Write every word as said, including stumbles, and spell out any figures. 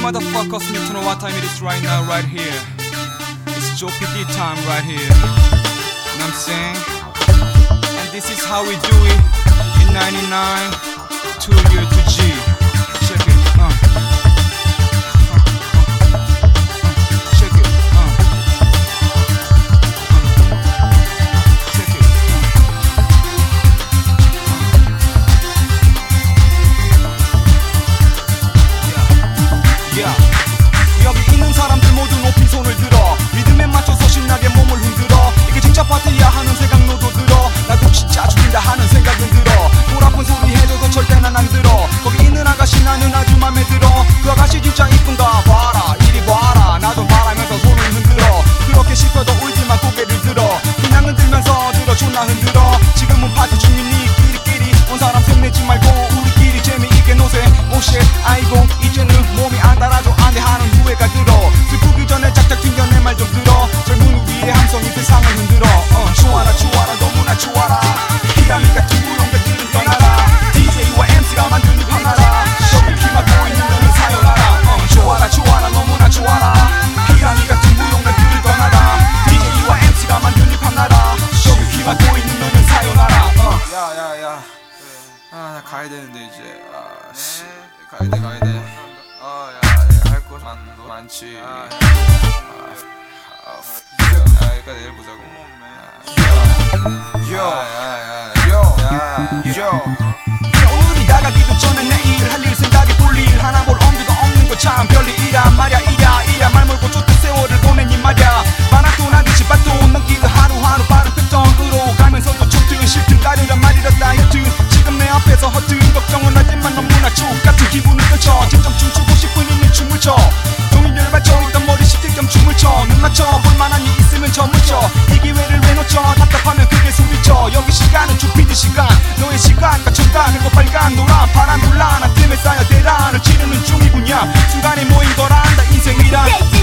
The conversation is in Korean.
motherfuckers need to know what time it is right now, right here. It's Joe P D time right here. You know what I'm saying? And this is how we do it in ninety-nine, two year to G. Check it, uh. Uh, uh, uh, check it, uh. Uh, check it, uh. Yeah, yeah. 여기 있는 사람들 모두 높이 손을 들어 리듬에 맞춰서 신나게 몸을 흔들어 이게 진짜 파티야 하는 생각 너도 들어 나도 진짜 죽인다 하는 생각은 들어 볼 아픈 소리 해줘도 절대 난 안 들어 거기 있는 아가씨 나는 아주 맘에 들어 그 아가씨 진짜 이쁜가 봐라 이리 봐라 나도 말하면서 손을 흔들어 그렇게 씹혀도 울지만 고개를 들어 그냥 흔들면서 들어 존나 흔들어 지금은 파티 중이니 끼리끼리 온 사람 생내지 말고 우리끼리 재미있게 노세 오쉣 아이고 이제는 몸이 안 달아줘 안돼 하는 후회가 들어 슬프기 전에 짝짝 튕겨 내 말 좀 들어 젊은 우리의 함성이 세상을 흔들어 어, 좋아라 좋아라 너무나 좋아라 피라미 같은 무용배들은 떠나라 디제이와 엠씨가 만드는 밤나라 저기 피 막고 있는 너는 사요나라 어, 좋아라 좋아라 너무나 좋아라 피라미 같은 무용배들은 떠나라 디제이와 엠씨가 만드는 밤나라 저기 피 막고 있는 너는 사요나라 어. 야야야 아 나 가야 되는데 이제 아씨 가야 돼 가야 돼 어 야 할 거 많지 아 그러니까 내일 보자고 오늘이 나가기도 전에 내일 할 일 생각에 볼일 하나 볼 엄두가 없는 거 참 별일이란 말야 이랴 이랴 말 몰고 쫓듯 세월을 보내니 말야 마라톤 하듯이 바톤 넘기듯 하루하루 빠른 패턴으로 가면서도 쫓든 싫든 따르란 말이었다 여튼 지금 내 앞에서 허튼 걱정은 할 때만 너무나 죽같은 기분을 떨쳐 점점 춤추고 싶은 있는 춤을 춰 동인들 맞춰있던 머리 식힐 겸 춤을 춰 눈 맞춰 볼만한 일 있으면 점을 쳐 이 기회를 왜 놓쳐 답답하면 크게 소리쳐 여기 시간은 주피드 시간 너의 시간과 청각 그리고 빨간 노란 파란 논란 한 틈에 쌓여 대란을 치르는 중이군요 순간에 모인 걸 안다 인생이란